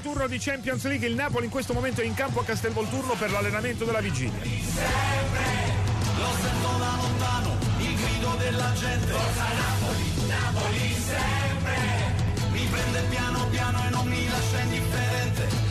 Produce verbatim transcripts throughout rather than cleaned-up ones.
turno di Champions League, il Napoli in questo momento è in campo a Castelvolturno per l'allenamento della vigilia. Sempre, lo sento da lontano, il grido della gente. Forza Napoli, Napoli sempre, mi prende piano piano e non mi lascia indifferente.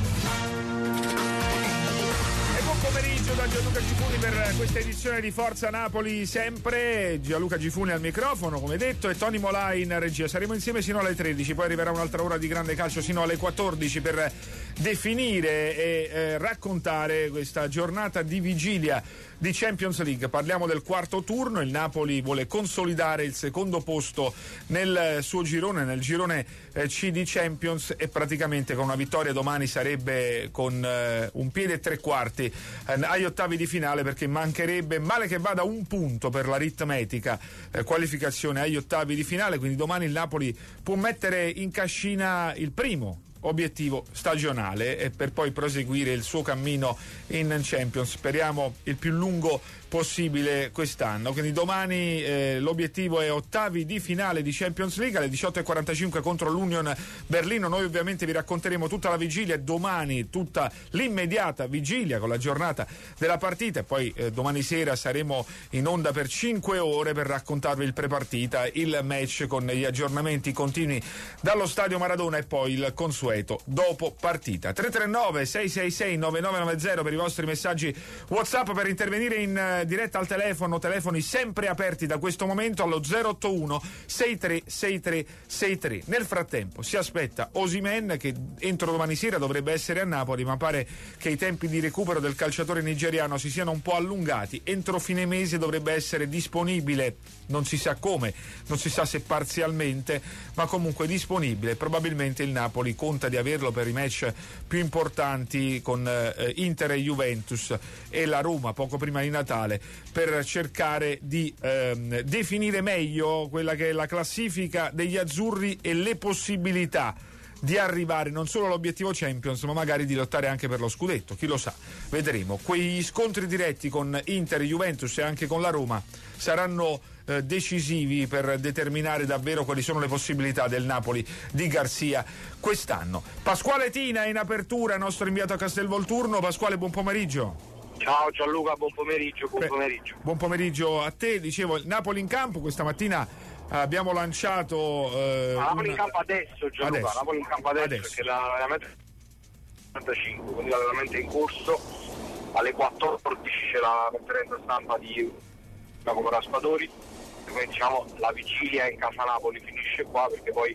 Buon pomeriggio da Gianluca Gifuni per questa edizione di Forza Napoli sempre. Gianluca Gifuni al microfono, come detto, e Tony Molà in regia. Saremo insieme sino alle tredici, poi arriverà un'altra ora di grande calcio sino alle quattordici per definire e eh, raccontare questa giornata di vigilia di Champions League. Parliamo del quarto turno, il Napoli vuole consolidare il secondo posto nel suo girone, nel girone eh, C di Champions, e praticamente con una vittoria domani sarebbe con eh, un piede e tre quarti eh, agli ottavi di finale, perché mancherebbe, male che vada, un punto per l'aritmetica eh, qualificazione agli ottavi di finale, quindi domani il Napoli può mettere in cascina il primo obiettivo stagionale e per poi proseguire il suo cammino in Champions, speriamo il più lungo possibile quest'anno. Quindi domani eh, l'obiettivo è ottavi di finale di Champions League alle diciotto e quarantacinque contro l'Union Berlino. Noi ovviamente vi racconteremo tutta la vigilia e domani tutta l'immediata vigilia con la giornata della partita, e poi eh, domani sera saremo in onda per cinque ore per raccontarvi il prepartita, il match con gli aggiornamenti continui dallo stadio Maradona e poi il consueto dopo partita. Tre tre nove sei sei sei nove nove nove zero per i vostri messaggi WhatsApp, per intervenire in diretta al telefono, telefoni sempre aperti da questo momento allo zero otto uno sei tre sei tre sei tre. Nel frattempo si aspetta Osimhen, che entro domani sera dovrebbe essere a Napoli, ma pare che i tempi di recupero del calciatore nigeriano si siano un po' allungati. Entro fine mese dovrebbe essere disponibile, non si sa come, non si sa se parzialmente, ma comunque disponibile. Probabilmente il Napoli conta di averlo per i match più importanti con eh, Inter e Juventus e la Roma poco prima di Natale, per cercare di ehm, definire meglio quella che è la classifica degli azzurri e le possibilità di arrivare non solo all'obiettivo Champions, ma magari di lottare anche per lo scudetto, chi lo sa, vedremo. Quegli scontri diretti con Inter, Juventus e anche con la Roma saranno eh, decisivi per determinare davvero quali sono le possibilità del Napoli di Garcia quest'anno. Pasquale Tina in apertura, nostro inviato a Castelvolturno. Pasquale, buon pomeriggio. Ciao Gianluca, buon pomeriggio, buon Beh, pomeriggio. Buon pomeriggio a te. Dicevo, il Napoli in campo questa mattina abbiamo lanciato eh, Ma Napoli una... in campo adesso, Gianluca, adesso. Napoli in campo adesso, adesso. perché l'allenamento è quarantacinque, quindi l'allenamento è in corso. Alle quattordici c'è la conferenza stampa di Jacopo Raspadori, quindi diciamo la vigilia in casa Napoli finisce qua, perché poi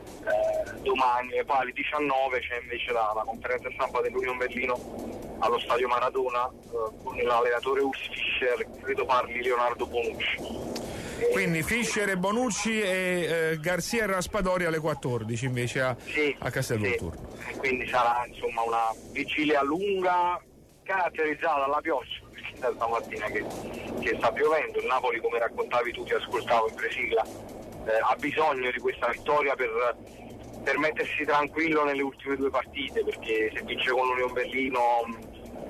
eh, domani e poi alle diciannove c'è invece la, la conferenza stampa dell'Union Berlino allo stadio Maradona eh, con l'allenatore Urs Fischer, credo parli Leonardo Bonucci. Quindi Fischer e Bonucci e eh, Garcia e Raspadori alle quattordici invece a, sì, a Castelvolturno. Sì. Quindi sarà insomma una vigilia lunga caratterizzata dalla pioggia, perché da stamattina che, che sta piovendo. Il Napoli, come raccontavi tu, ti ascoltavo in presigla, eh, ha bisogno di questa vittoria per, per mettersi tranquillo nelle ultime due partite, perché se vince con l'Union Berlino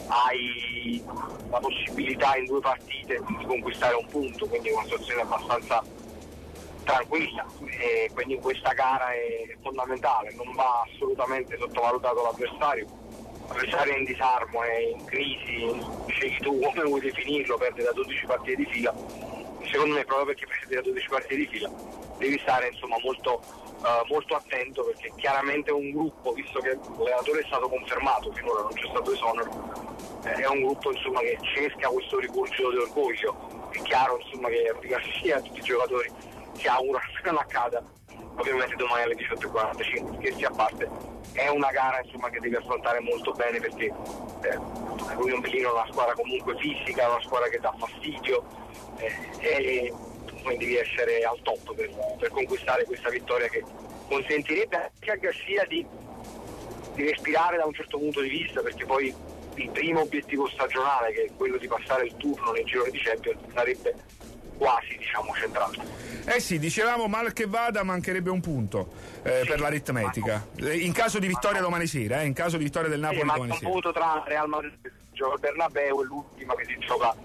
hai la possibilità in due partite di conquistare un punto, quindi è una situazione abbastanza tranquilla, e quindi questa gara è fondamentale, non va assolutamente sottovalutato l'avversario. L'avversario è in disarmo, è in crisi, scegli tu come vuoi definirlo, perde da dodici partite di fila. Secondo me, proprio perché perde da dodici partite di fila, devi stare insomma molto Uh, molto attento, perché chiaramente è un gruppo, visto che l'allenatore è stato confermato, finora non c'è stato esonero, eh, è un gruppo insomma che cerca questo rigurgito di orgoglio. È chiaro insomma che Rudi Garcia e tutti i giocatori si augurano che non accada, ovviamente domani alle diciotto e quarantacinque, scherzi a parte, è una gara insomma che devi affrontare molto bene, perché eh, l'Union Berlino è una squadra comunque fisica, una squadra che dà fastidio, eh, e quindi devi essere al top per, per conquistare questa vittoria, che consentirebbe anche a Garcia di, di respirare da un certo punto di vista, perché poi il primo obiettivo stagionale, che è quello di passare il turno nel girone di Champions, sarebbe quasi diciamo centrato. Eh sì, dicevamo, mal che vada mancherebbe un punto eh, sì, per l'aritmetica, in caso di vittoria domani sera, eh, in caso di vittoria del Napoli sì, domani ma sera. un punto tra Real Madrid e il Bernabeu, è l'ultima che si gioca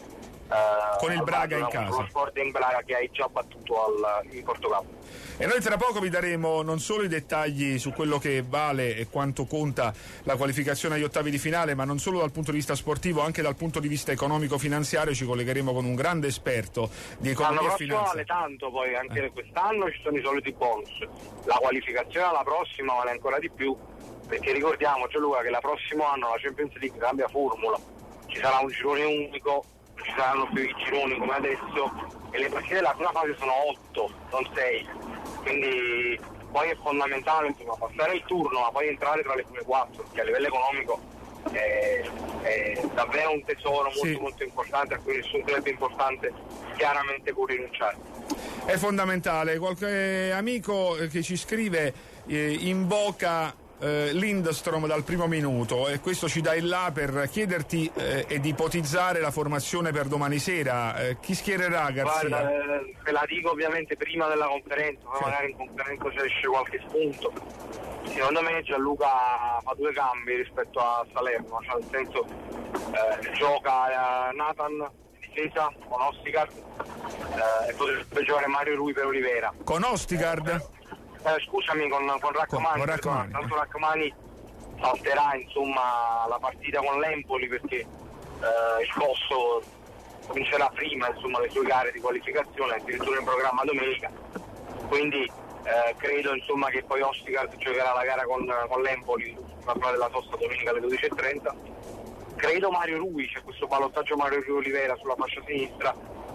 Uh, con il Braga in casa. Lo Sporting Braga che hai già battuto al, in Portogallo. E noi tra poco vi daremo non solo i dettagli su quello che vale e quanto conta la qualificazione agli ottavi di finale, ma non solo dal punto di vista sportivo, anche dal punto di vista economico-finanziario. Ci collegheremo con un grande esperto di economia L'anno e prossimo finanza. vale tanto, poi anche eh. quest'anno ci sono i soliti bonus. La qualificazione alla prossima vale ancora di più, perché ricordiamo, Gianluca, che la prossimo anno la Champions League cambia formula, ci sarà un girone unico, ci saranno più i gironi come adesso e le partite della prima fase sono otto, non sei, quindi poi è fondamentale insomma passare il turno ma poi entrare tra le prime quattro, perché a livello economico è, è davvero un tesoro molto sì. molto importante a cui nessun club importante chiaramente può rinunciare. È fondamentale. Qualche amico che ci scrive eh, invoca Eh, Lindstrom dal primo minuto, e questo ci dà il là per chiederti eh, ed ipotizzare la formazione per domani sera. Eh, chi schiererà Garzia? Guarda, eh, ve la dico ovviamente prima della conferenza, poi sì. magari in conferenza ci esce qualche spunto. Secondo me Gianluca fa due cambi rispetto a Salerno, cioè nel senso eh, gioca eh, Nathan in difesa con Ostigard eh, e potrebbe giocare Mario Rui per Olivera. Con Ostigard? Eh, scusami, con, con Rachmani, con Rachmani. tanto Rachmani salterà insomma la partita con l'Empoli perché eh, il Cosso comincerà prima insomma le sue gare di qualificazione, addirittura in programma domenica, quindi eh, credo insomma che poi Ostigard giocherà la gara con, con l'Empoli sulla della sosta domenica alle dodici e trenta. Credo Mario Rui, c'è questo ballottaggio Mario Rui Olivera sulla fascia sinistra,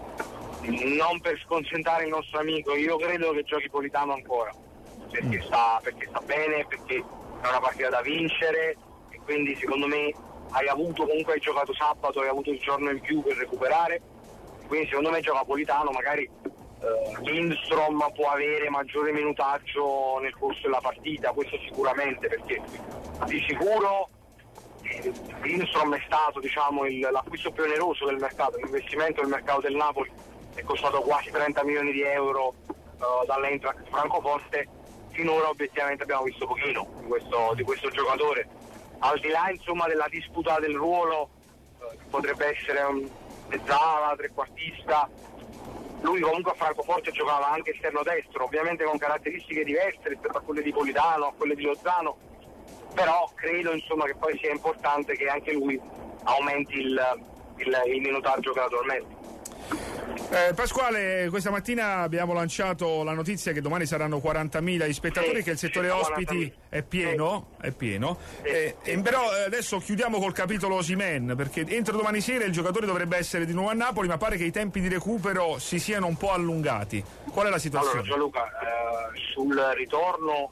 non per sconcentrare il nostro amico, io credo che giochi Politano ancora, perché sta, perché sta bene, perché è una partita da vincere e quindi secondo me hai avuto, comunque hai giocato sabato, hai avuto il giorno in più per recuperare, quindi secondo me gioca Politano, magari eh, Lindstrom può avere maggiore minutaggio nel corso della partita, questo sicuramente, perché di sicuro eh, Lindstrom è stato diciamo il, l'acquisto più oneroso del mercato, l'investimento del mercato del Napoli è costato quasi trenta milioni di euro uh, dall'Eintracht Francoforte. Finora obiettivamente abbiamo visto pochino di questo, di questo giocatore, al di là insomma della disputa del ruolo, eh, potrebbe essere un mezzala, trequartista, lui comunque a Francoforte giocava anche esterno destro, ovviamente con caratteristiche diverse rispetto a quelle di Politano, a quelle di Lozano, però credo insomma che poi sia importante che anche lui aumenti il, il, il minutaggio gradualmente. Eh, Pasquale, questa mattina abbiamo lanciato la notizia che domani saranno quarantamila gli spettatori, sì, che il settore sì, ospiti è pieno, sì. è pieno. Sì, eh, sì. Eh, però adesso chiudiamo col capitolo Osimhen, perché entro domani sera il giocatore dovrebbe essere di nuovo a Napoli, ma pare che i tempi di recupero si siano un po' allungati. Qual è la situazione? Allora Gianluca, eh, sul ritorno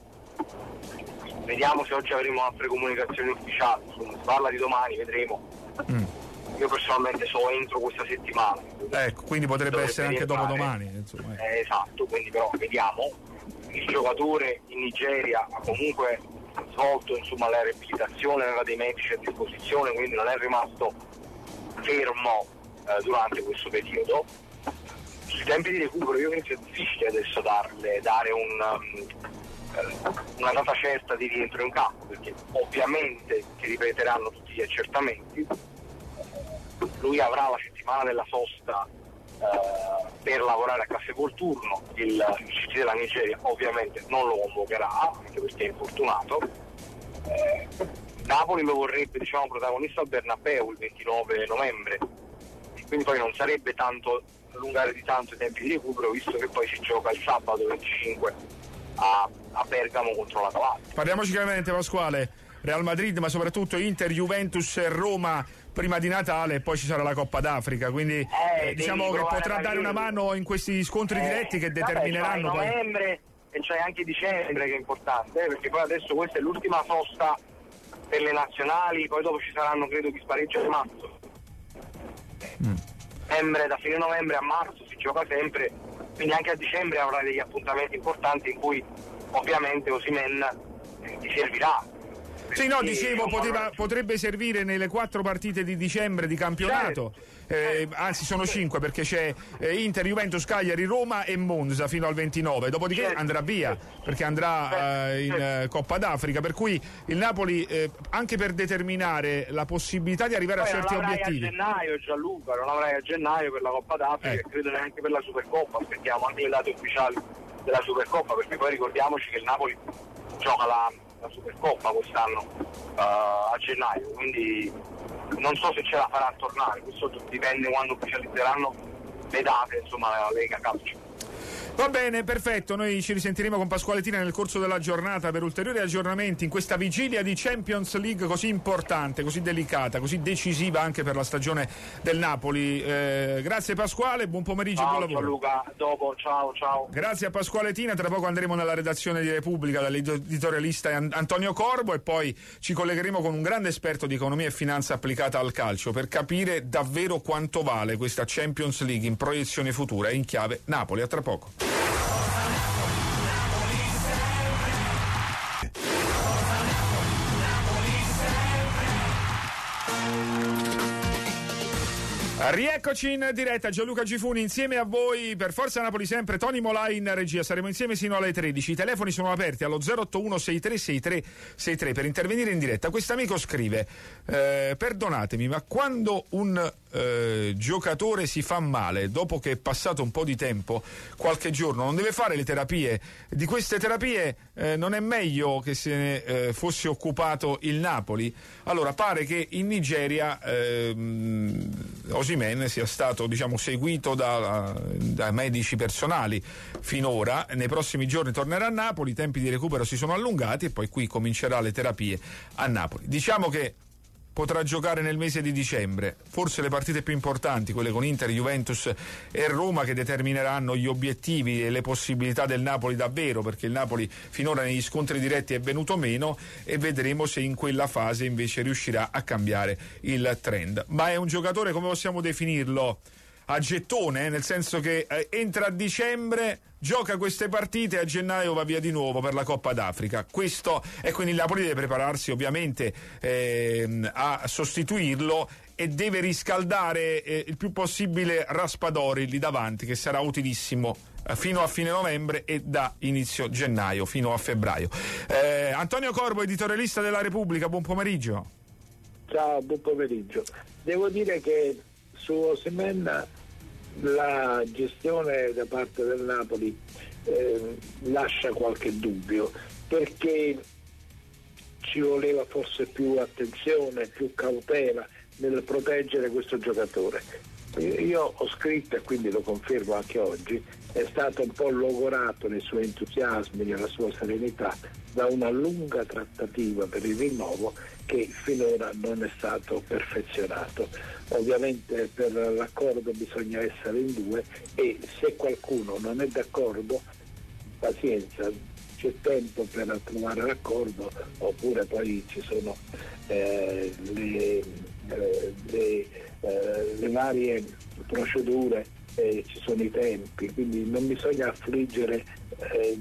vediamo se oggi avremo altre comunicazioni ufficiali, si parla di domani, vedremo. Mm. Io personalmente so entro questa settimana. Ecco, quindi potrebbe, potrebbe essere anche dopo domani. Insomma. Eh, esatto, quindi però vediamo. Il giocatore in Nigeria ha comunque svolto insomma la riabilitazione, aveva dei medici a disposizione, quindi non è rimasto fermo eh, durante questo periodo. Sui tempi di recupero io penso sia difficile adesso darle, dare un, um, una data certa di rientro in campo, perché ovviamente si ripeteranno tutti gli accertamenti. Lui avrà la settimana della sosta eh, per lavorare a Castelvolturno, il, il C T della Nigeria ovviamente non lo convocherà, anche perché è infortunato. Eh, Napoli lo vorrebbe diciamo protagonista al Bernabeu il ventinove novembre, e quindi poi non sarebbe tanto allungare di tanto i tempi di recupero, visto che poi si gioca il sabato venticinque a, a Bergamo contro la Calabria. Parliamoci chiaramente, Pasquale. Real Madrid, ma soprattutto Inter, Juventus e Roma prima di Natale, e poi ci sarà la Coppa d'Africa, quindi eh, eh, diciamo che potrà dare una mano in questi scontri eh, diretti che determineranno vabbè, c'hai poi novembre e c'è anche dicembre che è importante, eh, perché poi adesso questa è l'ultima sosta per le nazionali, poi dopo ci saranno credo gli spareggi a marzo. Mm. Novembre, da fine novembre a marzo si gioca sempre, quindi anche a dicembre avrà degli appuntamenti importanti in cui ovviamente Osimhen eh, ti servirà. Sì, no, dicevo, poteva, potrebbe servire nelle quattro partite di dicembre di campionato, eh, anzi sono cinque perché c'è eh, Inter, Juventus, Cagliari, Roma e Monza fino al ventinove, dopodiché certo. andrà via perché andrà eh, in eh, Coppa d'Africa, per cui il Napoli eh, anche per determinare la possibilità di arrivare poi a certi non obiettivi. A gennaio Gianluca, non avrai a gennaio per la Coppa d'Africa eh. e credo neanche per la Supercoppa, aspettiamo anche le date ufficiali della Supercoppa, perché poi ricordiamoci che il Napoli gioca la, la Supercoppa quest'anno uh, a gennaio, quindi non so se ce la farà tornare, questo dipende quando ufficializzeranno le date, insomma, la Lega Calcio. Va bene, perfetto, noi ci risentiremo con Pasquale Tina nel corso della giornata per ulteriori aggiornamenti in questa vigilia di Champions League così importante, così delicata, così decisiva anche per la stagione del Napoli. Eh, grazie Pasquale, buon pomeriggio e buon lavoro. Ciao Luca, dopo, ciao ciao. Grazie a Pasquale Tina, tra poco andremo nella redazione di Repubblica dall'editorialista Antonio Corbo e poi ci collegheremo con un grande esperto di economia e finanza applicata al calcio per capire davvero quanto vale questa Champions League in proiezione futura e in chiave Napoli. A tra poco. Rieccoci in diretta, Gianluca Gifuni insieme a voi per Forza Napoli sempre, Tony Molai in regia, saremo insieme sino alle tredici, i telefoni sono aperti allo zero otto uno sei tre sei tre sei tre per intervenire in diretta. Quest'amico scrive eh, perdonatemi ma quando un eh, giocatore si fa male dopo che è passato un po' di tempo, qualche giorno, non deve fare le terapie, di queste terapie eh, non è meglio che se ne eh, fosse occupato il Napoli? Allora pare che in Nigeria eh, Osimhen sia stato diciamo seguito da, da medici personali finora, nei prossimi giorni tornerà a Napoli, i tempi di recupero si sono allungati e poi qui comincerà le terapie a Napoli. Diciamo che potrà giocare nel mese di dicembre, forse le partite più importanti, quelle con Inter, Juventus e Roma, che determineranno gli obiettivi e le possibilità del Napoli davvero, perché il Napoli finora negli scontri diretti è venuto meno e vedremo se in quella fase invece riuscirà a cambiare il trend. Ma è un giocatore, come possiamo definirlo, a gettone, nel senso che eh, entra a dicembre, gioca queste partite e a gennaio va via di nuovo per la Coppa d'Africa. Questo, e quindi il Napoli deve prepararsi ovviamente eh, a sostituirlo e deve riscaldare eh, il più possibile Raspadori lì davanti, che sarà utilissimo eh, fino a fine novembre e da inizio gennaio fino a febbraio. eh, Antonio Corbo, editorialista della Repubblica, buon pomeriggio. Ciao, buon pomeriggio. Devo dire che su Osimhen la gestione da parte del Napoli eh, lascia qualche dubbio, perché ci voleva forse più attenzione, più cautela nel proteggere questo giocatore. Io ho scritto, e quindi lo confermo anche oggi, è stato un po' logorato nei suoi entusiasmi, nella sua serenità, da una lunga trattativa per il rinnovo che finora non è stato perfezionato. Ovviamente per l'accordo bisogna essere in due e se qualcuno non è d'accordo, pazienza, c'è tempo per trovare l'accordo, oppure poi ci sono eh, le, eh, le, eh, le varie procedure, eh, ci sono i tempi, quindi non bisogna affliggere eh,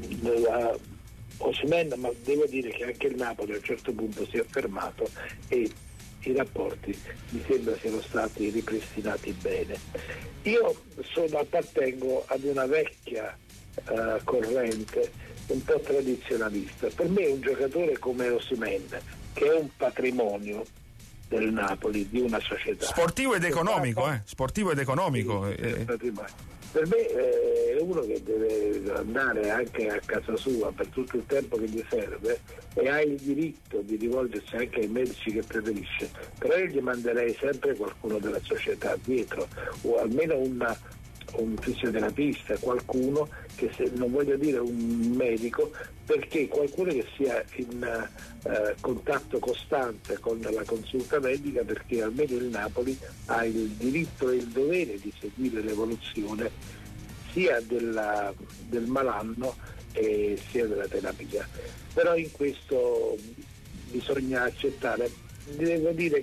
la Osimhen, ma devo dire che anche il Napoli a un certo punto si è fermato e i rapporti mi sembra siano stati ripristinati bene. Io sono, appartengo ad una vecchia uh, corrente un po' tradizionalista. Per me un giocatore come Osimhen, che è un patrimonio del Napoli, di una società sportivo ed economico, eh? sportivo ed economico sì, eh. per me eh, è uno che deve andare anche a casa sua per tutto il tempo che gli serve e ha il diritto di rivolgersi anche ai medici che preferisce, però io gli manderei sempre qualcuno della società dietro, o almeno una, un fisioterapista, qualcuno che, se, non voglio dire un medico, perché qualcuno che sia in uh, contatto costante con la consulta medica, perché almeno il Napoli ha il diritto e il dovere di seguire l'evoluzione sia della, del malanno e sia della terapia. Però in questo bisogna accettare. Devo dire che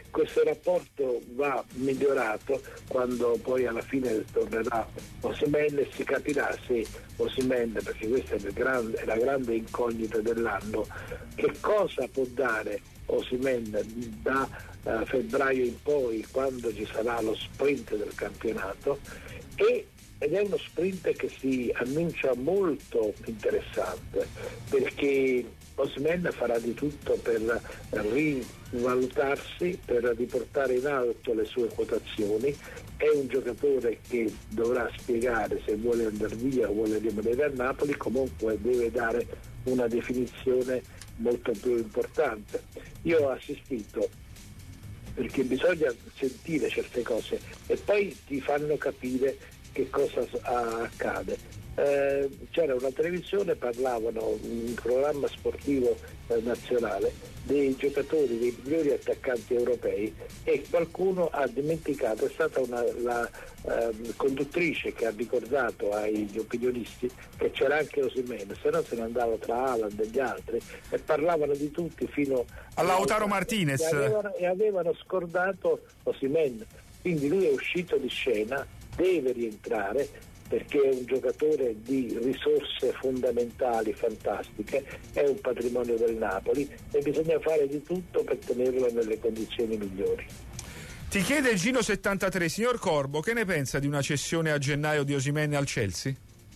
questo rapporto va migliorato quando poi alla fine tornerà Osimhen e si capirà se Osimhen, perché questa è, il grande, è la grande incognita dell'anno, che cosa può dare Osimhen da uh, febbraio in poi, quando ci sarà lo sprint del campionato, e ed è uno sprint che si annuncia molto interessante, perché Osimhen farà di tutto per rivalutarsi, per riportare in alto le sue quotazioni. È un giocatore che dovrà spiegare se vuole andare via o vuole rimanere a Napoli, comunque deve dare una definizione molto più importante. Io ho assistito, perché bisogna sentire certe cose e poi ti fanno capire che cosa accade. Eh, c'era una televisione, parlavano, un programma sportivo eh, nazionale, dei giocatori, dei migliori attaccanti europei, e qualcuno ha dimenticato, è stata una, la eh, conduttrice che ha ricordato agli opinionisti che c'era anche Osimhen, se no se ne andava tra Haaland e gli altri, e parlavano di tutti fino a Lautaro Martinez, e avevano, e avevano scordato Osimhen. Quindi lui è uscito di scena, deve rientrare, perché è un giocatore di risorse fondamentali fantastiche, è un patrimonio del Napoli e bisogna fare di tutto per tenerlo nelle condizioni migliori. Ti chiede Gino settantatré, signor Corbo, che ne pensa di una cessione a gennaio di Osimhen al Chelsea?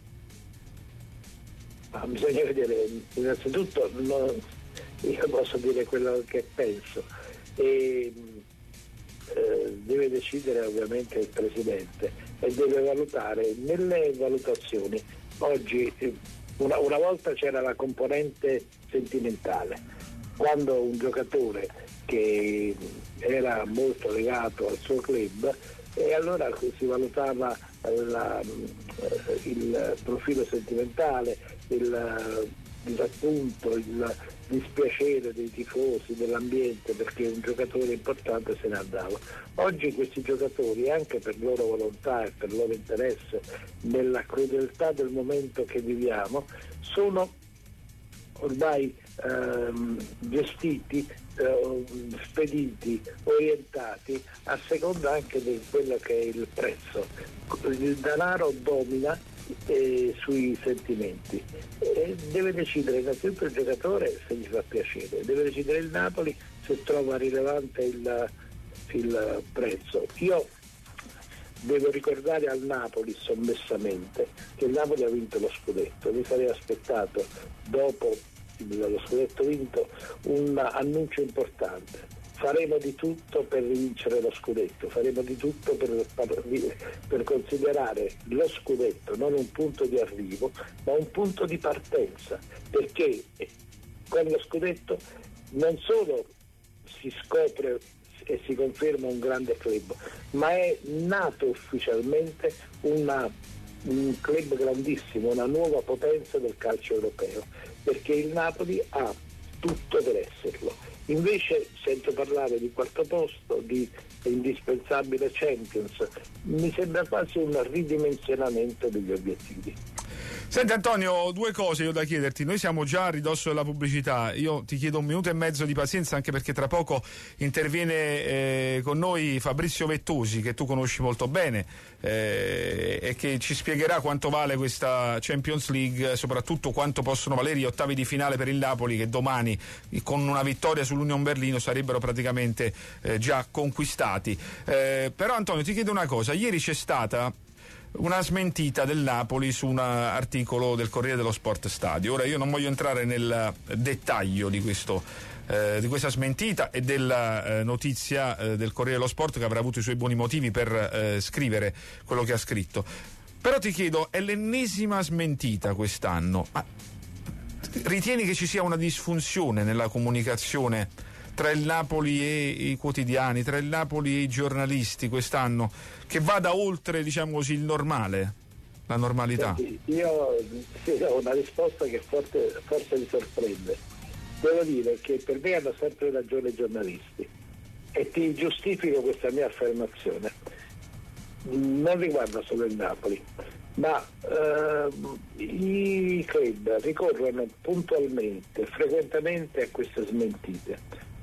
Ma bisogna vedere, innanzitutto no, io posso dire quello che penso e eh, deve decidere ovviamente il presidente e deve valutare nelle valutazioni. Oggi una, una volta c'era la componente sentimentale, quando un giocatore che era molto legato al suo club, e allora si valutava la, il profilo sentimentale, il disappunto, il dispiacere dei tifosi, dell'ambiente, perché un giocatore importante se ne andava. Oggi questi giocatori, anche per loro volontà e per loro interesse, nella crudeltà del momento che viviamo, sono ormai ehm, gestiti, eh, spediti, orientati a seconda anche di quello che è il prezzo. Il denaro domina eh, sui sentimenti. E deve decidere innanzitutto il giocatore se gli fa piacere, deve decidere il Napoli se trova rilevante il, il prezzo. Io devo ricordare al Napoli sommessamente che il Napoli ha vinto lo scudetto. Mi sarei aspettato, dopo lo scudetto vinto, un annuncio importante. Faremo di tutto per vincere lo scudetto, faremo di tutto per, per considerare lo scudetto non un punto di arrivo, ma un punto di partenza, perché con lo scudetto non solo si scopre e si conferma un grande club, ma è nato ufficialmente una, un club grandissimo, una nuova potenza del calcio europeo, perché il Napoli ha tutto per esserlo. Invece sento parlare di quarto posto, di indispensabile Champions, mi sembra quasi un ridimensionamento degli obiettivi. Senti Antonio, due cose io da chiederti. Noi siamo già a ridosso della pubblicità, io ti chiedo un minuto e mezzo di pazienza, anche perché tra poco interviene eh, con noi Fabrizio Vettosi, che tu conosci molto bene, eh, e che ci spiegherà quanto vale questa Champions League, soprattutto quanto possono valere gli ottavi di finale per il Napoli, che domani con una vittoria sull'Union Berlino sarebbero praticamente eh, già conquistati. Eh, però Antonio, ti chiedo una cosa, ieri c'è stata una smentita del Napoli su un articolo del Corriere dello Sport Stadio. Ora io non voglio entrare nel dettaglio di questo eh, di questa smentita e della eh, notizia eh, del Corriere dello Sport, che avrà avuto i suoi buoni motivi per eh, scrivere quello che ha scritto. Però ti chiedo, è l'ennesima smentita quest'anno. Ma ritieni che ci sia una disfunzione nella comunicazione tra il Napoli e i quotidiani, tra il Napoli e i giornalisti quest'anno, che vada oltre, diciamo così, il normale, la normalità? Senti, io sì, ho una risposta che forse, forse mi sorprende. Devo dire che per me hanno sempre ragione i giornalisti, e ti giustifico questa mia affermazione. Non riguarda solo il Napoli, ma eh, i club ricorrono puntualmente, frequentemente a queste smentite.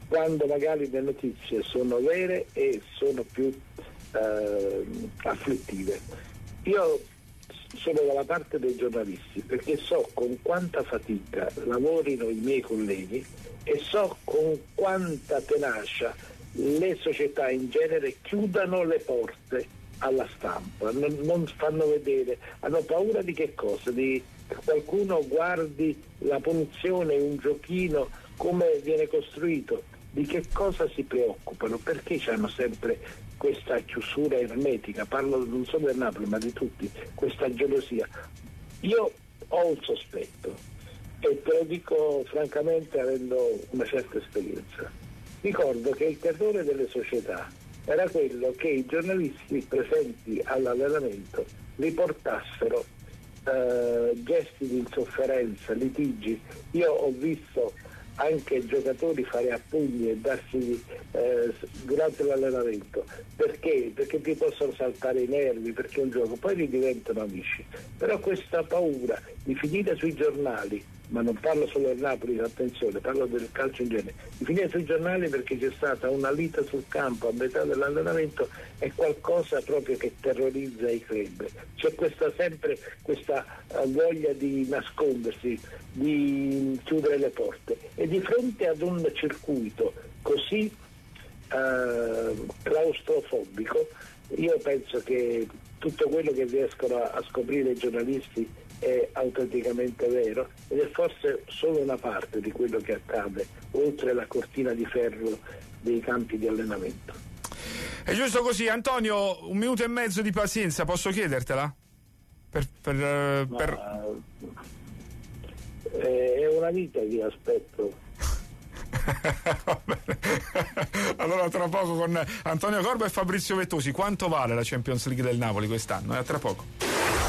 quando magari le notizie sono vere e sono più eh, afflittive. Io sono dalla parte dei giornalisti perché so con quanta fatica lavorino i miei colleghi e so con quanta tenacia le società in genere chiudano le porte alla stampa, non, non fanno vedere, hanno paura di che cosa? Di che qualcuno guardi la punizione, un giochino, come viene costruito, di che cosa si preoccupano, perché hanno sempre questa chiusura ermetica, parlo non solo del Napoli ma di tutti, questa gelosia. Io ho un sospetto e te lo dico francamente avendo una certa esperienza. Ricordo che il terrore delle società era quello che i giornalisti presenti all'allenamento riportassero eh, gesti di insofferenza, litigi. Io ho visto anche giocatori fare a pugni e darsi eh, durante l'allenamento. Perché? Perché ti possono saltare i nervi, perché è un gioco, poi li diventano amici. Però questa paura di finire sui giornali, ma non parlo solo del Napoli, attenzione, parlo del calcio in genere, di finire sui giornali perché c'è stata una lite sul campo a metà dell'allenamento, è qualcosa proprio che terrorizza i club. C'è questa sempre questa uh, voglia di nascondersi, di chiudere le porte, e di fronte ad un circuito così uh, claustrofobico io penso che tutto quello che riescono a, a scoprire i giornalisti è autenticamente vero ed è forse solo una parte di quello che accade oltre la cortina di ferro dei campi di allenamento. È giusto così. Antonio, un minuto e mezzo di pazienza, posso chiedertela? Per, per, Ma, per... è una vita che aspetto. Allora tra poco con Antonio Corbo e Fabrizio Vettosi. Quanto vale la Champions League del Napoli quest'anno? Eh, tra poco.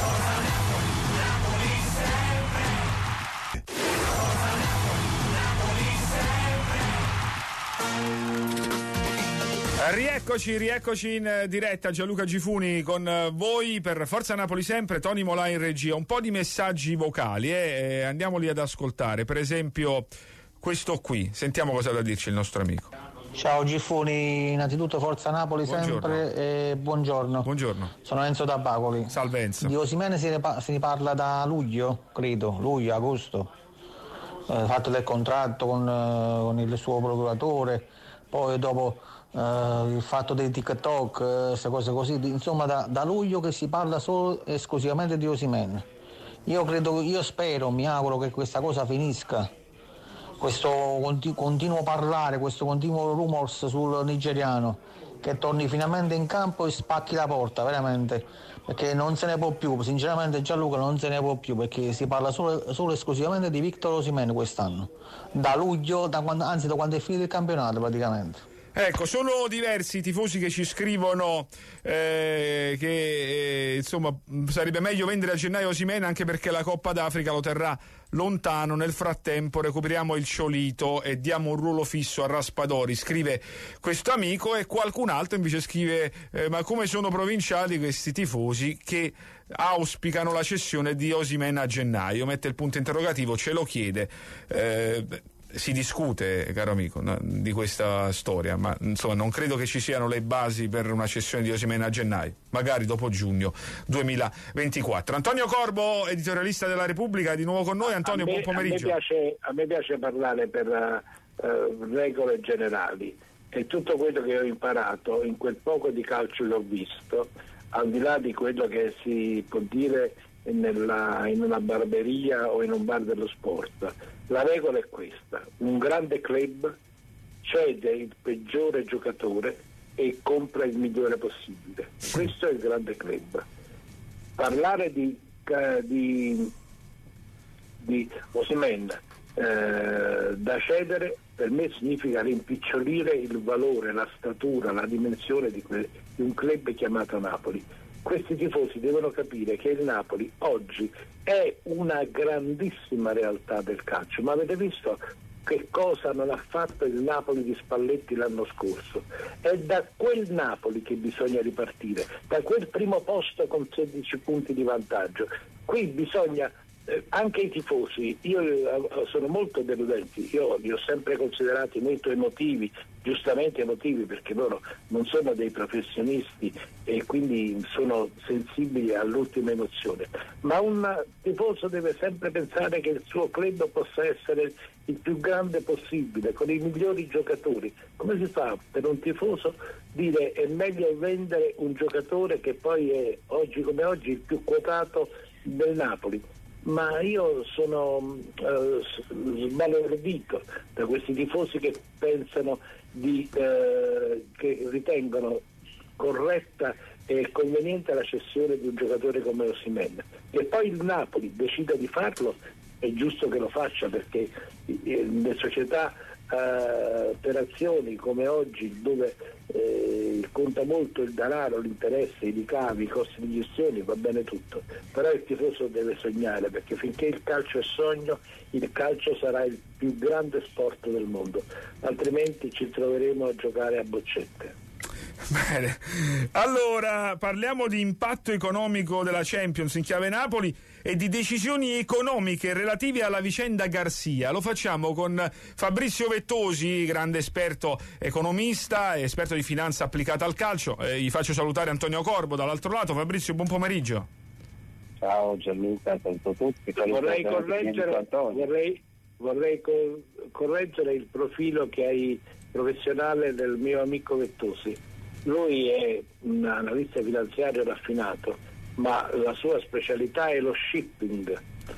Rieccoci, rieccoci in diretta. Gianluca Gifuni con voi per Forza Napoli sempre, Tony Molà in regia. Un po' di messaggi vocali, eh? Andiamoli ad ascoltare. Per esempio questo qui, sentiamo cosa ha da dirci il nostro amico. Ciao Gifuni, innanzitutto Forza Napoli buongiorno. Sempre e buongiorno. Buongiorno. Sono Enzo da Bacoli. Salve Enzo. Di Osimene si ne, pa- si ne parla da luglio, credo, luglio, agosto. Eh, fatto del contratto con, eh, con il suo procuratore, poi dopo Uh, il fatto dei TikTok, queste uh, cose così, insomma da, da luglio che si parla solo e esclusivamente di Osimhen. Io credo, io spero, mi auguro che questa cosa finisca, questo continu- continuo parlare, questo continuo rumors sul nigeriano, che torni finalmente in campo e spacchi la porta, veramente, perché non se ne può più, sinceramente Gianluca non se ne può più, perché si parla solo, solo esclusivamente di Victor Osimhen quest'anno, da luglio, da quando, anzi da quando è finito il campionato praticamente. Ecco, sono diversi i tifosi che ci scrivono eh, che eh, insomma sarebbe meglio vendere a gennaio Osimhen, anche perché la Coppa d'Africa lo terrà lontano. Nel frattempo recuperiamo il Ciolito e diamo un ruolo fisso a Raspadori, scrive questo amico. E qualcun altro invece scrive eh, ma come sono provinciali questi tifosi che auspicano la cessione di Osimhen a gennaio, mette il punto interrogativo, ce lo chiede. eh, Si discute, caro amico, no, di questa storia, ma insomma non credo che ci siano le basi per una cessione di Osimhen a gennaio, magari dopo giugno duemilaventiquattro. Antonio Corbo, editorialista della Repubblica, di nuovo con noi. Antonio, me, buon pomeriggio. A me piace, a me piace parlare per uh, regole generali, e tutto quello che ho imparato in quel poco di calcio l'ho visto, al di là di quello che si può dire nella, in una barberia o in un bar dello sport. La regola è questa: un grande club cede il peggiore giocatore e compra il migliore possibile. Questo è il grande club. Parlare di, uh, di, di Osimhen eh, da cedere per me significa rimpicciolire il valore, la statura, la dimensione di, que- di un club chiamato Napoli. Questi tifosi devono capire che il Napoli oggi è una grandissima realtà del calcio, ma avete visto che cosa non ha fatto il Napoli di Spalletti l'anno scorso? È da quel Napoli che bisogna ripartire, da quel primo posto con sedici punti di vantaggio. Qui bisogna eh, anche i tifosi, io eh, sono molto deludenti, io li ho sempre considerati molto emotivi, giustamente emotivi, perché loro non sono dei professionisti e quindi sono sensibili all'ultima emozione, ma un tifoso deve sempre pensare che il suo club possa essere il più grande possibile, con i migliori giocatori. Come si fa per un tifoso dire è meglio vendere un giocatore che poi è oggi come oggi il più quotato del Napoli? Ma io sono eh, sbalordito da questi tifosi che pensano di eh, che ritengono corretta e conveniente la cessione di un giocatore come Osimhen, e poi il Napoli decida di farlo, è giusto che lo faccia, perché le società eh, per azioni come oggi, dove eh, conta molto il denaro, l'interesse, i ricavi, i costi di gestione, va bene tutto, però il tifoso deve sognare, perché finché il calcio è sogno, il calcio sarà il più grande sport del mondo, altrimenti ci troveremo a giocare a boccette. Bene, allora parliamo di impatto economico della Champions in chiave Napoli e di decisioni economiche relative alla vicenda Garcia. Lo facciamo con Fabrizio Vettosi, grande esperto economista e esperto di finanza applicata al calcio. Eh, gli faccio salutare Antonio Corbo dall'altro lato. Fabrizio, buon pomeriggio. Ciao Gianluca, saluto tutti. Vorrei correggere, vorrei, vorrei co- correggere il profilo che hai professionale del mio amico Vettosi. Lui è un analista finanziario raffinato, ma la sua specialità è lo shipping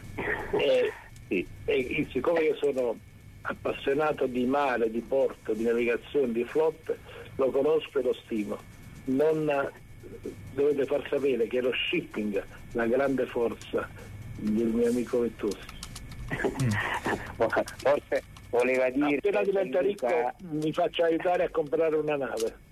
e, sì. e siccome io sono appassionato di mare, di porto, di navigazione, di flotte, lo conosco e lo stimo. Non dovete far sapere che è lo shipping la grande forza del mio amico Vettosi. Forse voleva dire, appena diventa ricco mi faccia aiutare a comprare una nave.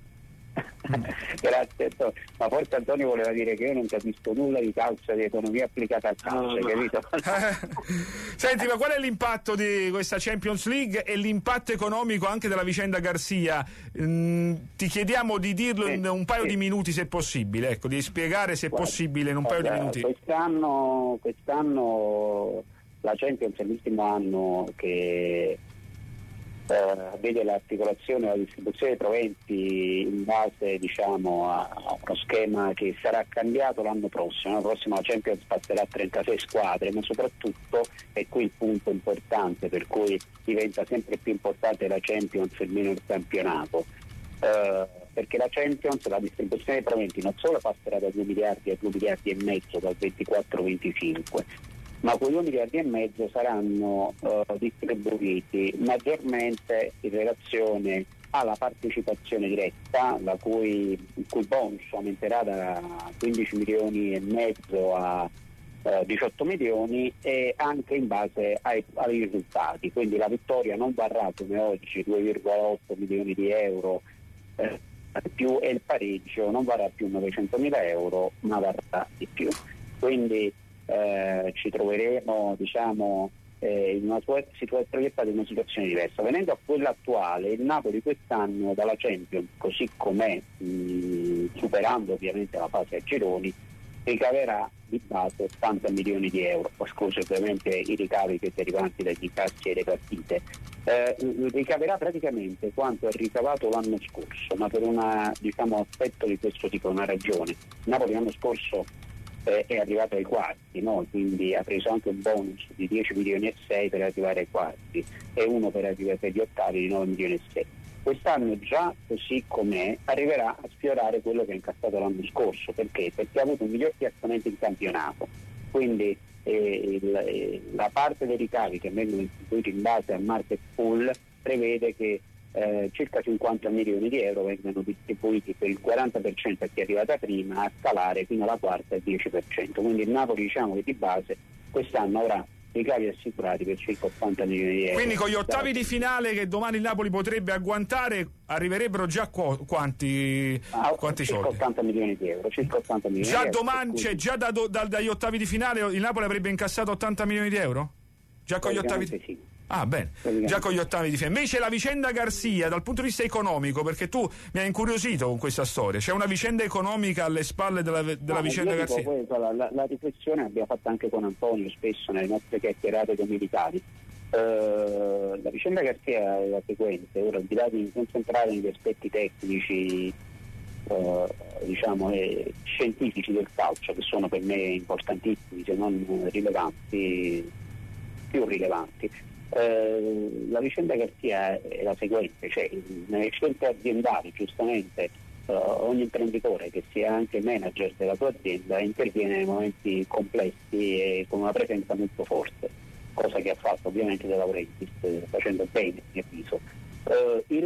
Grazie Antonio, ma forse Antonio voleva dire che io non capisco nulla di calcio, di economia applicata al calcio, no, capito? Senti, ma qual è l'impatto di questa Champions League e l'impatto economico anche della vicenda Garcia? Mm, ti chiediamo di dirlo sì, in un paio sì. di minuti se possibile, ecco, di spiegare se è Guarda, possibile in un guarda, paio di minuti. Quest'anno, quest'anno la Champions è l'ultimo anno che Uh, vede l'articolazione e la distribuzione dei proventi in base, diciamo, a, a uno schema che sarà cambiato l'anno prossimo. L'anno prossimo la Champions passerà a trentasei squadre, ma soprattutto, e qui il punto importante per cui diventa sempre più importante la Champions e meno il campionato, uh, perché la Champions, la distribuzione dei proventi non solo passerà da due miliardi a due miliardi e mezzo dal ventiquattro venticinque, ma quei due miliardi e mezzo saranno uh, distribuiti maggiormente in relazione alla partecipazione diretta, la cui, il cui bonus aumenterà da quindici milioni e mezzo a uh, diciotto milioni, e anche in base ai, ai risultati. Quindi la vittoria non varrà come oggi due virgola otto milioni di euro eh, più, e il pareggio non varrà più novecentomila euro, ma varrà di più. Quindi Eh, ci troveremo, diciamo, eh, in una situazione proiettata in una situazione diversa. Venendo a quella attuale, il Napoli quest'anno dalla Champions, così com'è, mh, superando ovviamente la fase a gironi, ricaverà di base ottanta milioni di euro, esclusi ovviamente i ricavi che derivanti dagli incassi e le partite. Eh, ricaverà praticamente quanto è ricavato l'anno scorso, ma per un diciamo, aspetto di questo tipo, una ragione. Il Napoli l'anno scorso Eh, è arrivato ai quarti, no? Quindi ha preso anche un bonus di dieci milioni e sei per arrivare ai quarti e uno per arrivare per gli ottavi di nove milioni e sei. Quest'anno già così com'è arriverà a sfiorare quello che ha incassato l'anno scorso. Perché? Perché ha avuto un miglior piazzamento in campionato, quindi eh, il, eh, la parte dei ricavi che vengono distribuiti in base al market pool prevede che Eh, circa cinquanta milioni di euro vengono distribuiti per il quaranta per cento a chi è arrivata prima, a scalare fino alla quarta il dieci per cento. Quindi il Napoli, diciamo che di base quest'anno avrà ricavi assicurati per circa ottanta milioni di euro. Quindi con gli ottavi di finale che domani il Napoli potrebbe agguantare arriverebbero già qu- quanti, ah, quanti circa soldi? ottanta milioni di euro, circa ottanta milioni Già di euro, domani, cioè già da, da, dagli ottavi di finale il Napoli avrebbe incassato ottanta milioni di euro? Già con gli ottavi di... sì. Ah, bene, già con gli ottavi di finale. Invece la vicenda Garcia, dal punto di vista economico, perché tu mi hai incuriosito con questa storia, c'è una vicenda economica alle spalle della, della no, vicenda Garcia? Poi, la, la, la riflessione l'abbiamo fatta anche con Antonio spesso nelle nostre chiacchierate domenicali. Uh, la vicenda Garcia è la seguente, ora al di là di concentrare negli aspetti tecnici uh, diciamo e scientifici del calcio, che sono per me importantissimi se non rilevanti, più rilevanti. Uh, la vicenda Garcia è la seguente, cioè nelle scelte aziendali giustamente uh, ogni imprenditore che sia anche manager della sua azienda interviene nei momenti complessi e con una presenza molto forte, cosa che ha fatto ovviamente De Laurentiis, facendo bene a mio avviso. Uh, il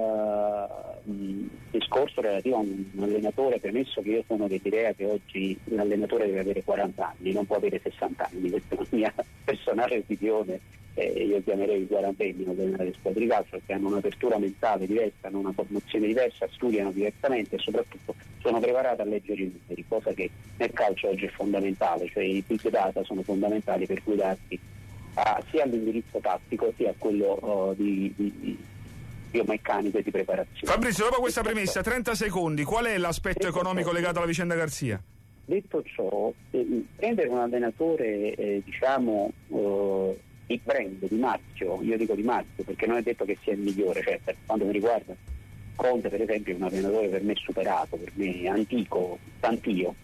uh, mh, discorso relativo a un allenatore, premesso che io sono dell'idea che oggi un allenatore deve avere quaranta anni, non può avere sessanta anni, questa è la mia personale opinione. Eh, io chiamerei i quarantenni delle squadre di calcio, perché hanno un'apertura mentale diversa, hanno una formazione diversa, studiano diversamente e soprattutto sono preparati a leggere i numeri, cosa che nel calcio oggi è fondamentale, cioè i big data sono fondamentali per guidarsi a, sia all'indirizzo tattico sia a quello uh, di, di, di biomeccanico e di preparazione. Fabrizio, dopo questa premessa, trenta secondi, qual è l'aspetto economico legato alla vicenda Garcia? Detto ciò, eh, prendere un allenatore eh, diciamo uh, di brand, di marchio, io dico di marchio perché non è detto che sia il migliore, cioè per quanto mi riguarda Conte per esempio è un allenatore per me superato, per me antico, tantio,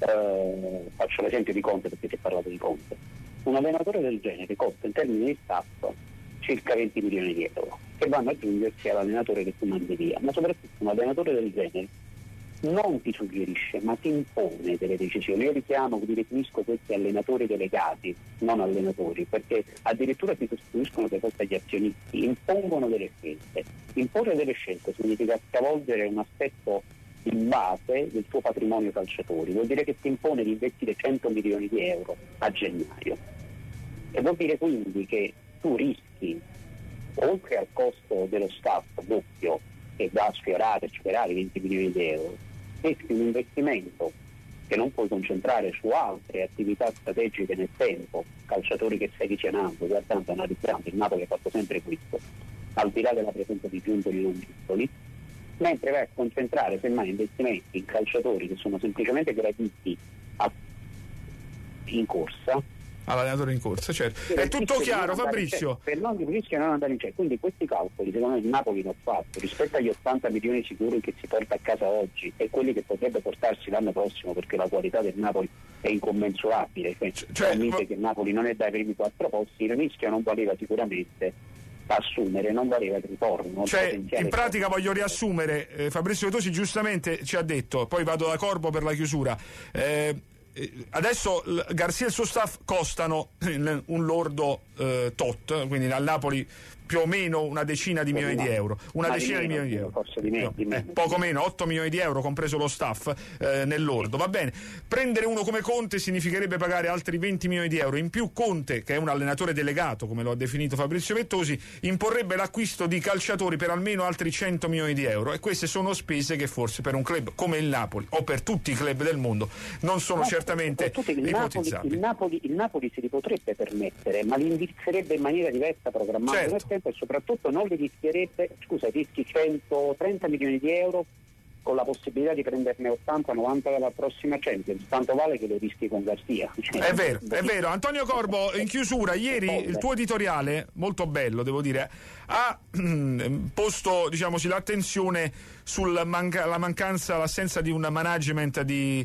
eh, faccio l'esempio di Conte perché si è parlato di Conte. Un allenatore del genere costa in termini di staff circa venti milioni di euro che vanno ad aggiungersi all'allenatore che tu mandi via, ma soprattutto un allenatore del genere non ti suggerisce ma ti impone delle decisioni. Io li chiamo, li definisco questi allenatori delegati, non allenatori, perché addirittura si sostituiscono per questo agli azionisti, impongono delle scelte. Imporre delle scelte significa stravolgere un aspetto in base del tuo patrimonio calciatori, vuol dire che ti impone di investire cento milioni di euro a gennaio e vuol dire quindi che tu rischi, oltre al costo dello staff doppio che va a sfiorare e superare i venti milioni di euro, rischi un investimento che non puoi concentrare su altre attività strategiche nel tempo, calciatori che stai visionando, guardando, analizzando. Il Napoli ha fatto sempre questo, al di là della presenza di giuntori non piccoli, mentre vai a concentrare semmai investimenti in calciatori che sono semplicemente graditi a... in corsa. All'allenatore in corsa, certo. È tutto chiaro, Fabrizio. Per non rischiare non andare in cielo. Quindi questi calcoli, secondo me, il Napoli l'ha fatto rispetto agli ottanta milioni sicuri che si porta a casa oggi e quelli che potrebbe portarsi l'anno prossimo, perché la qualità del Napoli è incommensurabile. Cioè, cioè ma... che il Napoli non è dai primi quattro posti, il rischio non valeva sicuramente assumere, non valeva il ritorno. Cioè, il in pratica ritorno. Voglio riassumere, eh, Fabrizio Tosi giustamente ci ha detto, poi vado da Corbo per la chiusura. Eh, Adesso Garcia e il suo staff costano un lordo eh, tot, quindi al Napoli più o meno una decina di milioni di euro, una decina di milioni di euro, forse di meno, di meno. Eh, poco meno, otto milioni di euro compreso lo staff eh, nel lordo, va bene. Prendere uno come Conte significherebbe pagare altri venti milioni di euro, in più Conte, che è un allenatore delegato come lo ha definito Fabrizio Vettosi, imporrebbe l'acquisto di calciatori per almeno altri cento milioni di euro e queste sono spese che forse per un club come il Napoli o per tutti i club del mondo non sono no, certamente il ipotizzabili. Napoli, il, Napoli, il Napoli si li potrebbe permettere, ma li indirizzerebbe in maniera diversa, programmando certo. nel tempo e soprattutto non li rischierebbe, scusa, rischi centotrenta milioni di euro con la possibilità di prenderne ottanta novanta dalla prossima Champions, tanto vale che lo rischi con Garcia. Cioè, è vero, è vero. Antonio Corbo, in chiusura, ieri il tuo editoriale, molto bello devo dire, ha posto diciamo l'attenzione sulla manca- la mancanza, l'assenza di un management di,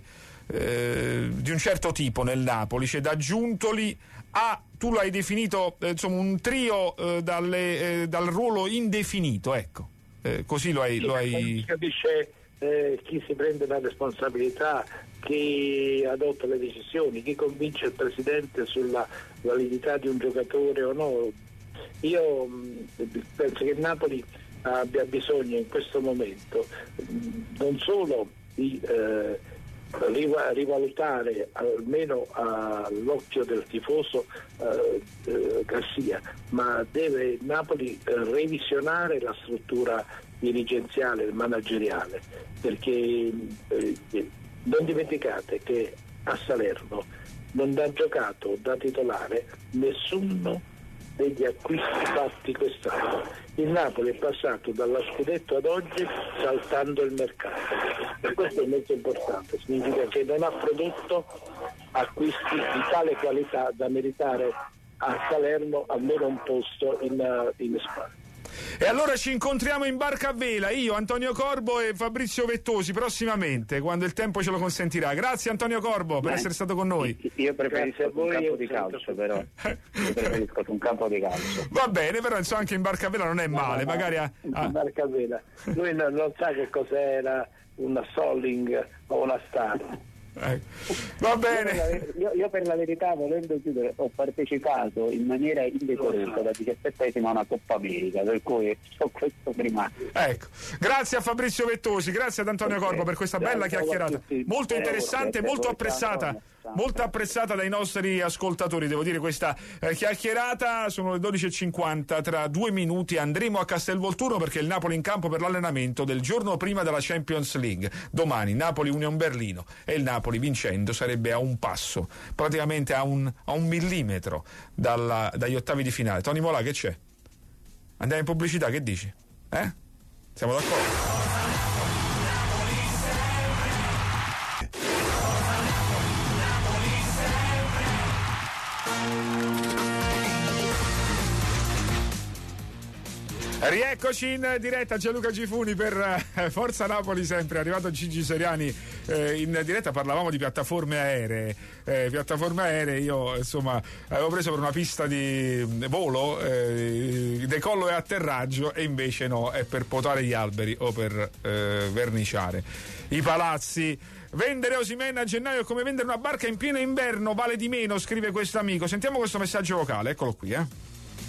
eh, di un certo tipo nel Napoli, cioè da Giuntoli a, tu l'hai definito eh, insomma un trio eh, dalle, eh, dal ruolo indefinito, ecco, eh, così lo hai... Lo hai... Capisce eh, chi si prende la responsabilità, chi adotta le decisioni, chi convince il presidente sulla validità di un giocatore o no. Io mh, penso che il Napoli abbia bisogno in questo momento mh, non solo di eh, rivalutare almeno all'occhio del tifoso eh, eh, Garcia, ma deve Napoli eh, revisionare la struttura dirigenziale e manageriale, perché eh, non dimenticate che a Salerno non ha giocato da titolare nessuno degli acquisti fatti quest'anno. Il Napoli è passato dallo scudetto ad oggi saltando il mercato, e questo è molto importante, significa che non ha prodotto acquisti di tale qualità da meritare a Salerno almeno un posto in, in Spagna. E allora ci incontriamo in barca a vela, io, Antonio Corbo e Fabrizio Vettosi, prossimamente, quando il tempo ce lo consentirà. Grazie Antonio Corbo per Beh, essere stato con noi. Io preferisco un campo di calcio, però. Io preferisco un campo di calcio. Va bene, però insomma anche in barca a vela non è no, male, no, magari a, a... in barca a vela. Lui non, non sa che cos'era una Solling o una Star. Eh, va bene. Io, io per la verità, volendo chiudere, ho partecipato in maniera indecorosa da diciassettesima a una Coppa America, per cui ho questo primato. Ecco, grazie a Fabrizio Vettosi, grazie ad Antonio okay. Corbo per questa ciao, bella chiacchierata, molto interessante, molto apprezzata, molto apprezzata dai nostri ascoltatori, devo dire questa eh, chiacchierata. Sono le dodici e cinquanta, tra due minuti andremo a Castelvolturno perché il Napoli in campo per l'allenamento del giorno prima della Champions League. Domani Napoli Union Berlino e il Napoli vincendo sarebbe a un passo, praticamente a un, a un millimetro dalla, dagli ottavi di finale. Tony Molà, che c'è? Andiamo in pubblicità, che dici? Eh? Siamo d'accordo? Rieccoci in diretta, Gianluca Gifuni per Forza Napoli sempre, è arrivato Gigi Seriani eh, in diretta. Parlavamo di piattaforme aeree, eh, piattaforme aeree, io insomma avevo preso per una pista di volo, eh, decollo e atterraggio, e invece no, è per potare gli alberi o per eh, verniciare i palazzi. Vendere Osimhen a gennaio è come vendere una barca in pieno inverno, vale di meno, scrive questo amico. Sentiamo questo messaggio vocale, eccolo qui, eh.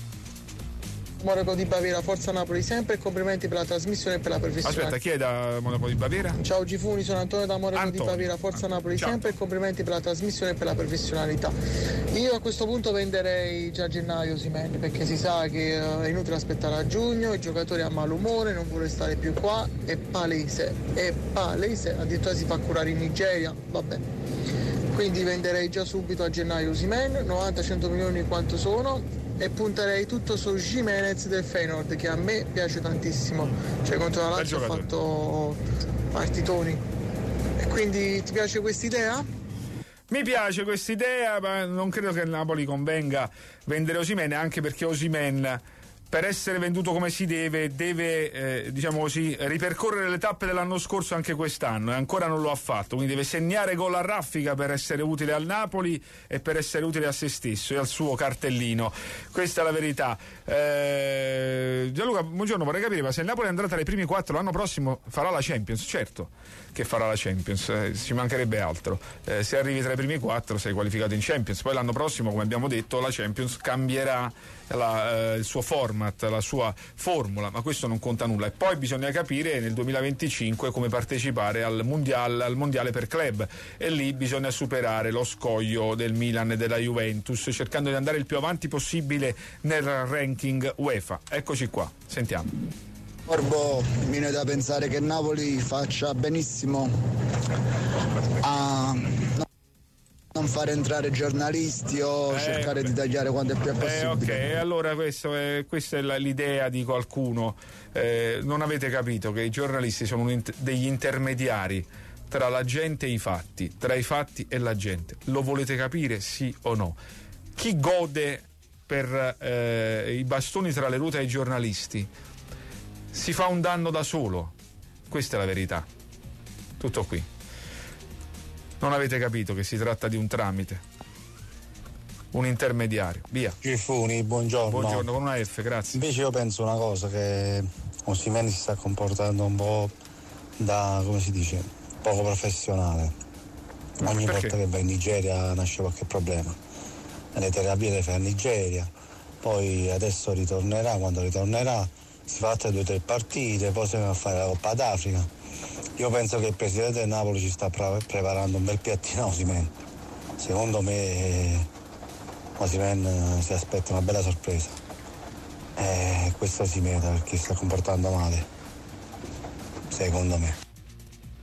Monaco di Baviera, Forza Napoli sempre, e complimenti per la trasmissione e per la professionalità. Aspetta, chi è da Monaco di Baviera? Ciao Gifuni, sono Antonio da Monaco Antonio. di Baviera, Forza Napoli Ciao. sempre, e complimenti per la trasmissione e per la professionalità. Io a questo punto venderei già a gennaio Osimhen, perché si sa che è inutile aspettare a giugno, il giocatore ha malumore, non vuole stare più qua, è palese, è palese, addirittura si fa curare in Nigeria, vabbè. Quindi venderei già subito a gennaio Osimhen, novanta cento milioni quanto sono, e punterei tutto su Gimenez del Feyenoord, che a me piace tantissimo, cioè contro la Lazio ha fatto partitoni. E quindi ti piace quest'idea? Mi piace quest'idea, ma non credo che il Napoli convenga vendere Osimhen, anche perché Osimhen, per essere venduto come si deve, deve eh, diciamo così, ripercorrere le tappe dell'anno scorso anche quest'anno, e ancora non lo ha fatto, quindi deve segnare gol a raffica per essere utile al Napoli e per essere utile a se stesso e al suo cartellino. Questa è la verità. eh, Gianluca, buongiorno, vorrei capire, ma se il Napoli andrà tra i primi quattro l'anno prossimo farà la Champions? Certo che farà la Champions, eh, ci mancherebbe altro. Eh, se arrivi tra i primi quattro sei qualificato in Champions, poi l'anno prossimo, come abbiamo detto, la Champions cambierà la, eh, il suo format, la sua formula, ma questo non conta nulla. E poi bisogna capire nel duemilaventicinque come partecipare al mondiale, al mondiale per club, e lì bisogna superare lo scoglio del Milan e della Juventus, cercando di andare il più avanti possibile nel ranking UEFA. Eccoci qua, sentiamo. Corbo, mi viene da pensare che Napoli faccia benissimo a non fare entrare giornalisti o eh, cercare beh. di tagliare quanto è più possibile. Eh, ok, allora questo è, questa è la, l'idea di qualcuno. Eh, non avete capito che i giornalisti sono un, degli intermediari tra la gente e i fatti, tra i fatti e la gente. Lo volete capire, sì o no? Chi gode per eh, i bastoni tra le ruote ai giornalisti si fa un danno da solo, questa è la verità. Tutto qui. Non avete capito che si tratta di un tramite, un intermediario. Via. Gifuni, buongiorno. Buongiorno, con una F, grazie. Invece io penso una cosa, che Osimhen si sta comportando un po' da, come si dice, poco professionale. Ogni Perché? volta che va in Nigeria nasce qualche problema. Le terapie le fa in Nigeria, poi adesso ritornerà, quando ritornerà si fa altre due o tre partite, poi si va a fare la Coppa d'Africa. Io penso che il presidente del Napoli ci sta pre- preparando un bel piattino a Osimhen. Secondo me Osimhen si aspetta una bella sorpresa. E questo si merita perché sta comportando male, secondo me.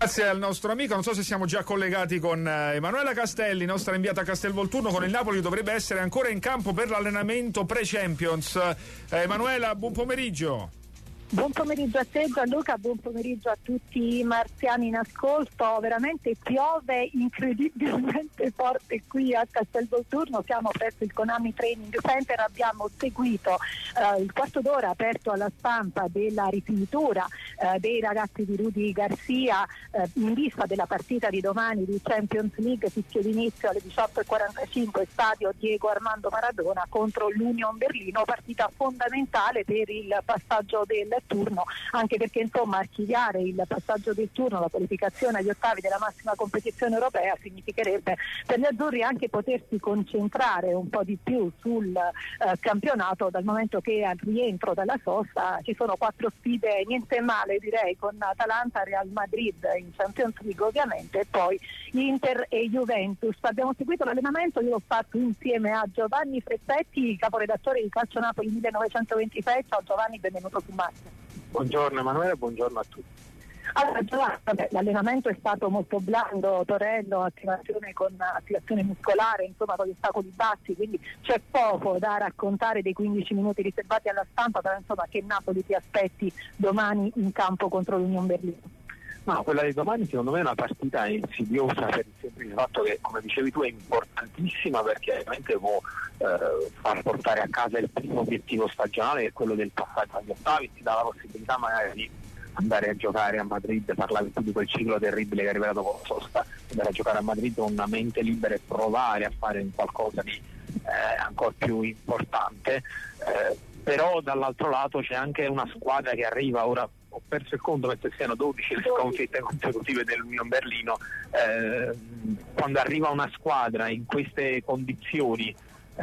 Grazie al nostro amico, non so se siamo già collegati con Emanuela Castelli, nostra inviata a Castelvolturno. Con il Napoli dovrebbe essere ancora in campo per l'allenamento pre-Champions. Eh, Emanuela, buon pomeriggio. Buon pomeriggio a te Gianluca, buon pomeriggio a tutti i marziani in ascolto. Veramente piove incredibilmente forte qui a Castelvolturno, siamo presso il Konami Training Center, abbiamo seguito eh, il quarto d'ora aperto alla stampa della rifinitura eh, dei ragazzi di Rudy Garcia eh, in vista della partita di domani di Champions League, fischio d'inizio alle diciotto e quarantacinque, stadio Diego Armando Maradona contro l'Union Berlino, partita fondamentale per il passaggio del turno, anche perché insomma archiviare il passaggio del turno, la qualificazione agli ottavi della massima competizione europea significherebbe per gli azzurri anche potersi concentrare un po' di più sul eh, campionato, dal momento che al rientro dalla sosta ci sono quattro sfide niente male direi, con Atalanta, Real Madrid in Champions League ovviamente, e poi Inter e Juventus. Abbiamo seguito l'allenamento, io l'ho fatto insieme a Giovanni Fressetti, caporedattore di Calcio Napoli millenovecentoventisei. Ciao Giovanni, benvenuto su Macchina. Buongiorno Emanuele, buongiorno a tutti. Allora Giovanni, vabbè, l'allenamento è stato molto blando, torello, attivazione con attivazione muscolare, insomma con gli ostacoli bassi, quindi c'è poco da raccontare dei quindici minuti riservati alla stampa, però insomma che Napoli ti aspetti domani in campo contro l'Union Berlino? No, quella di domani secondo me è una partita insidiosa per il semplice fatto che, come dicevi tu, è importantissima perché ovviamente può eh, far portare a casa il primo obiettivo stagionale, che è quello del passaggio agli ottavi, ti dà la possibilità magari di andare a giocare a Madrid, parlavi tu di quel ciclo terribile che è arrivato dopo la sosta, andare a giocare a Madrid con una mente libera e provare a fare qualcosa di eh, ancora più importante, eh, però dall'altro lato c'è anche una squadra che arriva ora. Ho perso il conto mentre siano dodici le sconfitte consecutive dell'Union Berlino. Eh, quando arriva una squadra in queste condizioni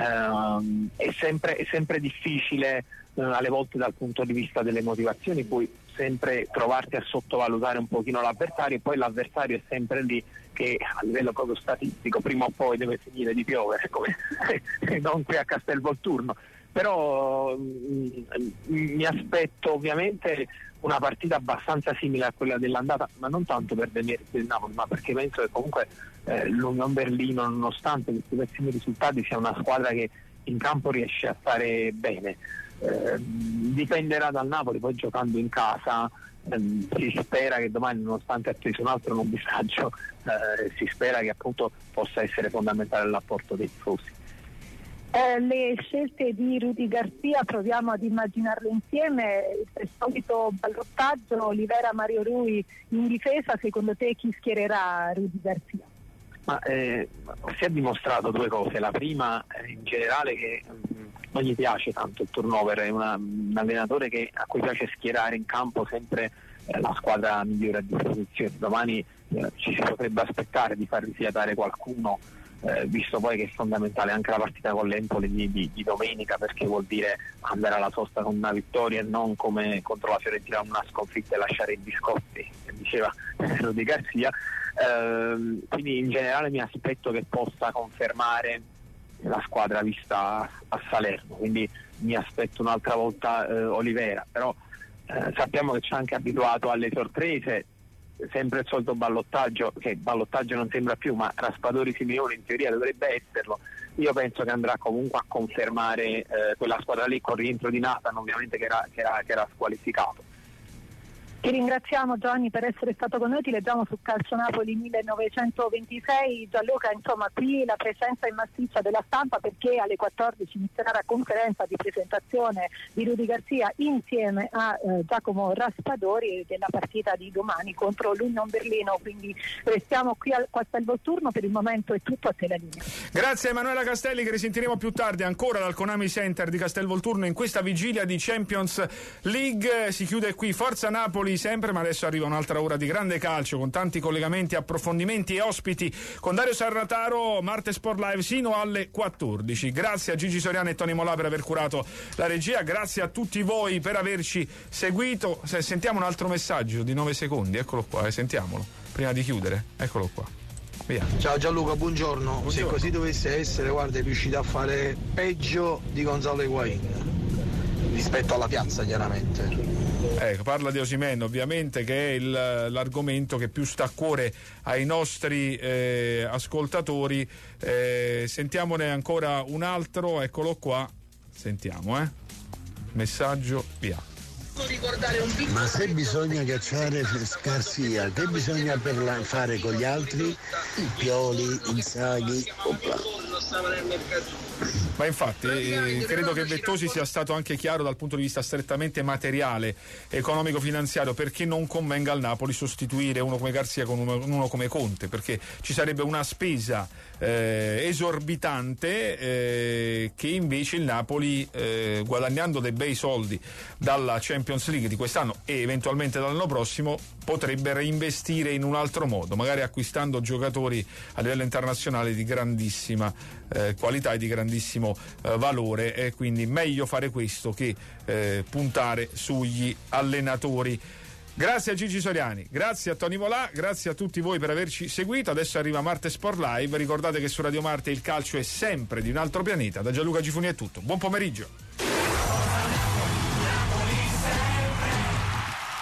eh, è, sempre, è sempre difficile eh, alle volte dal punto di vista delle motivazioni, puoi sempre trovarti a sottovalutare un pochino l'avversario, e poi l'avversario è sempre lì che a livello proprio statistico prima o poi deve finire di piovere, come non qui a Castelvolturno. Però mh, mi aspetto ovviamente una partita abbastanza simile a quella dell'andata, ma non tanto per venire del Napoli, ma perché penso che comunque eh, l'Union Berlino, nonostante questi pessimi risultati, sia una squadra che in campo riesce a stare bene. Eh, dipenderà dal Napoli, poi giocando in casa eh, si spera che domani, nonostante ha preso un altro non disagio, eh, si spera che appunto possa essere fondamentale l'apporto dei tifosi. Eh, le scelte di Rudy Garcia proviamo ad immaginarle insieme, il solito ballottaggio Olivera Mario Rui in difesa, secondo te chi schiererà Rudy Garcia? Ma eh, si è dimostrato due cose, la prima eh, in generale che mh, non gli piace tanto il turnover, è una, un allenatore che, a cui piace schierare in campo sempre eh, la squadra migliore a disposizione. Domani eh, ci si potrebbe aspettare di far rifiatare qualcuno, Eh, visto poi che è fondamentale anche la partita con l'Empoli di, di, di domenica, perché vuol dire andare alla sosta con una vittoria e non come contro la Fiorentina una sconfitta e lasciare i biscotti, che diceva Rudy Garcia. Eh, quindi in generale mi aspetto che possa confermare la squadra vista a Salerno, quindi mi aspetto un'altra volta eh, Olivera, però eh, sappiamo che ci ha anche abituato alle sorprese, sempre il solito ballottaggio, che ballottaggio non sembra più, ma Raspadori Simeone in teoria dovrebbe esserlo. Io penso che andrà comunque a confermare eh, quella squadra lì con rientro di Nathan, ovviamente che era, che era, che era squalificato. Ti ringraziamo Giovanni per essere stato con noi, ti leggiamo su Calcio Napoli millenovecentoventisei. Gianluca, insomma qui la presenza in massiccia della stampa, perché alle quattordici inizierà la conferenza di presentazione di Rudy Garcia insieme a eh, Giacomo Raspadori della partita di domani contro l'Union Berlino, quindi restiamo qui al Castelvolturno. Per il momento è tutto, a te la linea. Grazie Emanuela Castelli, che risentiremo più tardi ancora dal Konami Center di Castelvolturno in questa vigilia di Champions League. Si chiude qui Forza Napoli sempre, ma adesso arriva un'altra ora di grande calcio con tanti collegamenti, approfondimenti e ospiti con Dario Sarrataro, Marte Sport Live sino alle quattordici. Grazie a Gigi Soriano e Tony Molà per aver curato la regia, grazie a tutti voi per averci seguito. Se sentiamo un altro messaggio di nove secondi, eccolo qua, eh, sentiamolo prima di chiudere, eccolo qua. Via. Ciao Gianluca, buongiorno. buongiorno. Se così dovesse essere, guarda, è riuscito a fare peggio di Gonzalo Higuaín. rispetto alla piazza chiaramente. Ecco, parla di Osimhen ovviamente, che è il, l'argomento che più sta a cuore ai nostri eh, ascoltatori. Eh, sentiamone ancora un altro, eccolo qua, sentiamo, eh. Messaggio, via. Ma se bisogna cacciare Scarzia, che bisogna per la, fare con gli altri? Pioli, Inzaghi, opla. Ma infatti eh, credo che Vettosi sia stato anche chiaro dal punto di vista strettamente materiale, economico-finanziario, perché non convenga al Napoli sostituire uno come Garzia con uno, uno come Conte, perché ci sarebbe una spesa eh, esorbitante eh, che invece il Napoli, eh, guadagnando dei bei soldi dalla Champions League di quest'anno e eventualmente dall'anno prossimo, potrebbe reinvestire in un altro modo, magari acquistando giocatori a livello internazionale di grandissima eh, qualità e di grandissimo eh, valore, e quindi meglio fare questo che eh, puntare sugli allenatori. Grazie a Gigi Soriani, grazie a Tony Molà, grazie a tutti voi per averci seguito. Adesso arriva Marte Sport Live, ricordate che su Radio Marte il calcio è sempre di un altro pianeta. Da Gianluca Gifuni è tutto, buon pomeriggio.